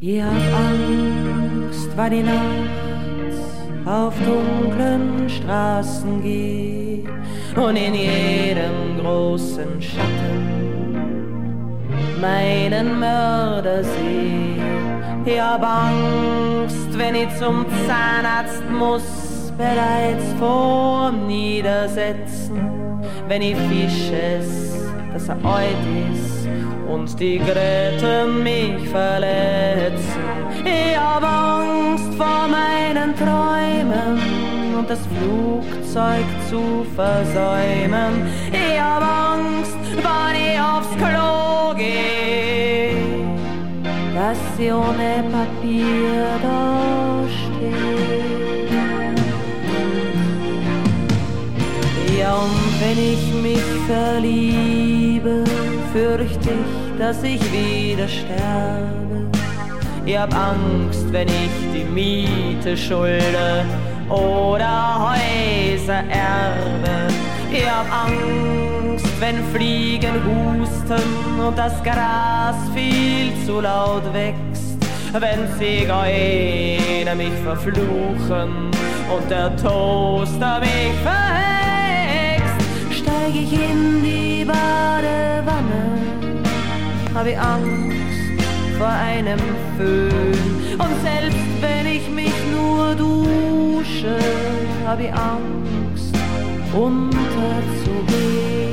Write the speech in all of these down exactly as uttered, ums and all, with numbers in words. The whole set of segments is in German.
Ich hab Angst, weil ich nachts auf dunklen Straßen geh und in jedem großen Schatten meinen Mörder seh. Ich hab Angst, wenn ich zum Zahnarzt muss, bereits vorm Niedersetzen, wenn ich Fisch ess, dass er alt ist und die Grete mich verletzen. Ich hab Angst vor meinen Träumen und das Flugzeug zu versäumen. Ich hab Angst, wenn ich aufs Klo geh, dass sie ohne Papier da steht. Ja, und wenn ich mich verliebe, fürchte ich, dass ich wieder sterbe. Ich hab Angst, wenn ich die Miete schulde oder Häuser erbe. Ich hab Angst, wenn Fliegen husten und das Gras viel zu laut wächst, wenn Zigeuner mich verfluchen und der Toaster mich verhext. Steig ich in die Badewanne, hab ich Angst vor einem Föhn, und selbst wenn ich mich nur dusche, hab ich Angst unterzugehen.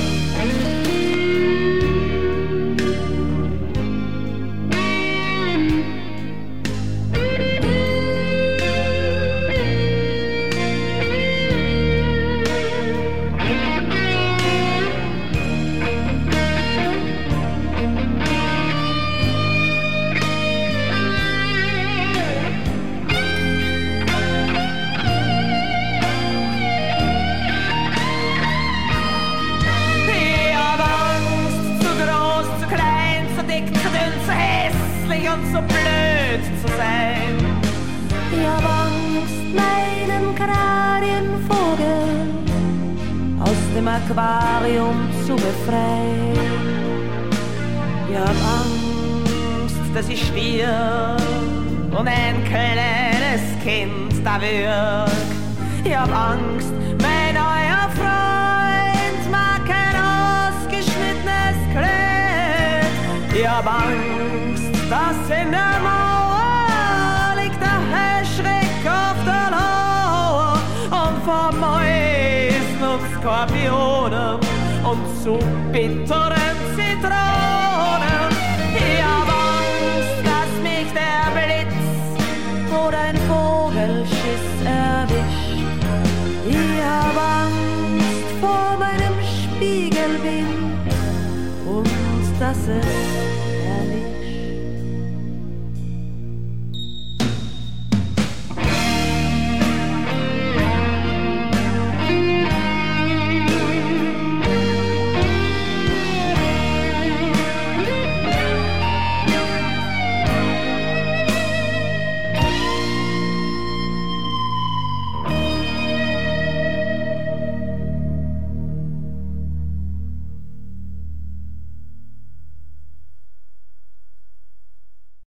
So blöd zu sein. Ich hab Angst, meinen Kanarienvogel aus dem Aquarium zu befreien. Ich hab Angst, dass ich stirb und ein kleines Kind da wirk. Ich hab Angst, mein neuer Freund mag kein ausgeschnittenes Kleid. Ich hab Angst, dass in der Mauer liegt der Heuschreck auf der Lauer und vor Mäusen und Skorpionen und zu bitteren Zitronen. Ich hab Angst, dass mich der Blitz oder ein Vogelschiss erwischt. Ich hab Angst vor meinem Spiegelbild und dass es